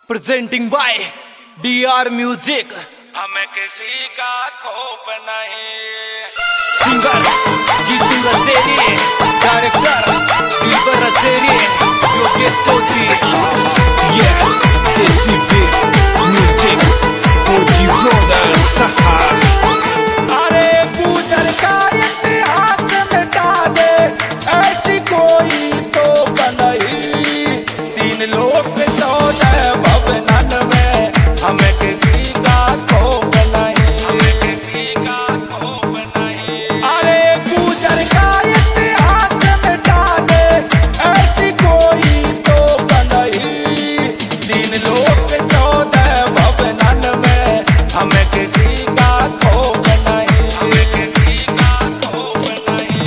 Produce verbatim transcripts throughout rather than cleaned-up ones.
Presenting by D R music. हमें किसी का खौफ नहीं। Singer Jeetu Raseri, director Deepak Raseri, Yogesh Chaudhary. ये देसी बीट म्यूजिक ओजी ब्रदर्स। अरे गुजर का इतिहास मिटा दे, ऐसी कोई तो नहीं। तीन लोग चौदह भवनन में, हमें किसी का खौफ नहीं, हमें किसी का खौफ नहीं। अरे गुजर का इतिहास मिटा दे, ऐसी कोई तो नहीं। तीन लोग चौदह भवनन में, हमें किसी का खौफ नहीं, हमें किसी का खौफ नहीं।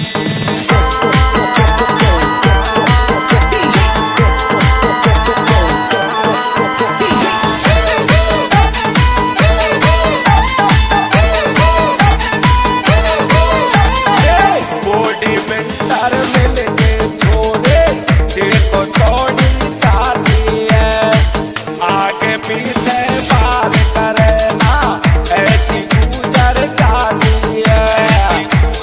बॉडी बिल्डर मिलके छोड़े, देखो थोड़ी जाती है। आगे पीछे बात करे ना, ऐसी गुजर जाती है।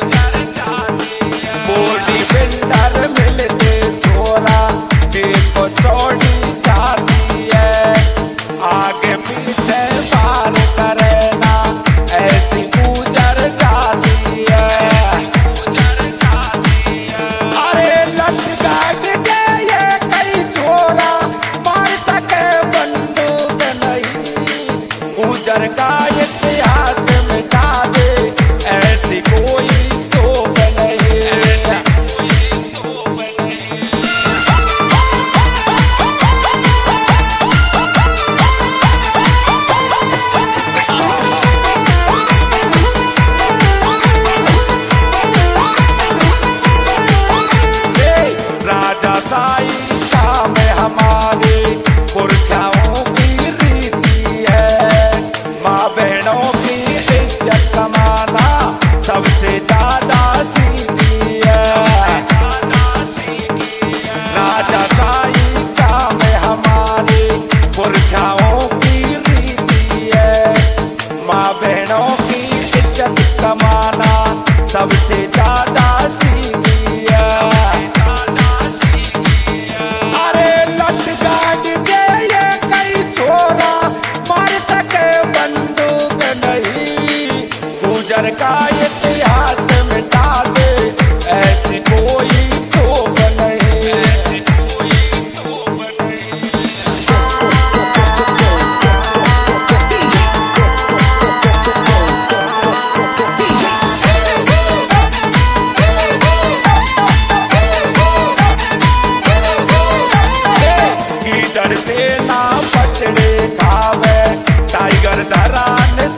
बॉडी बिल्डर मिलके छोड़ा, देखो थोड़ी जाती है। आगे पीछे बात करे ना, ऐसी गुजर जाती है। अरे लट गाट के ये कई छोरा, मार सके बंदूक नहीं। गुजर का इतिहास मिटा दे, ऐसी कोई तोप नहीं, ऐसी कोई तोप नहीं। राजा साई का में हमारे पुरखाओं की रीति है। माँ बहनों की इज्जत कमाना सबसे ज्यादा सीखी है। राजा साई का में हमारे पुरखाओं की रीति है। माँ बहनों की इज्जत कमाना सबसे ज्यादा सीखी है। अरे लट गाड़ के ये कई छोरा, मार सके बंदूक नहीं। गुजर का इतिहास मिटा दे, ऐसी कोई तोप नहीं, ऐसी कोई तोप नहीं। कीचड़ से ना पचड़े खावे, टाइगर धरान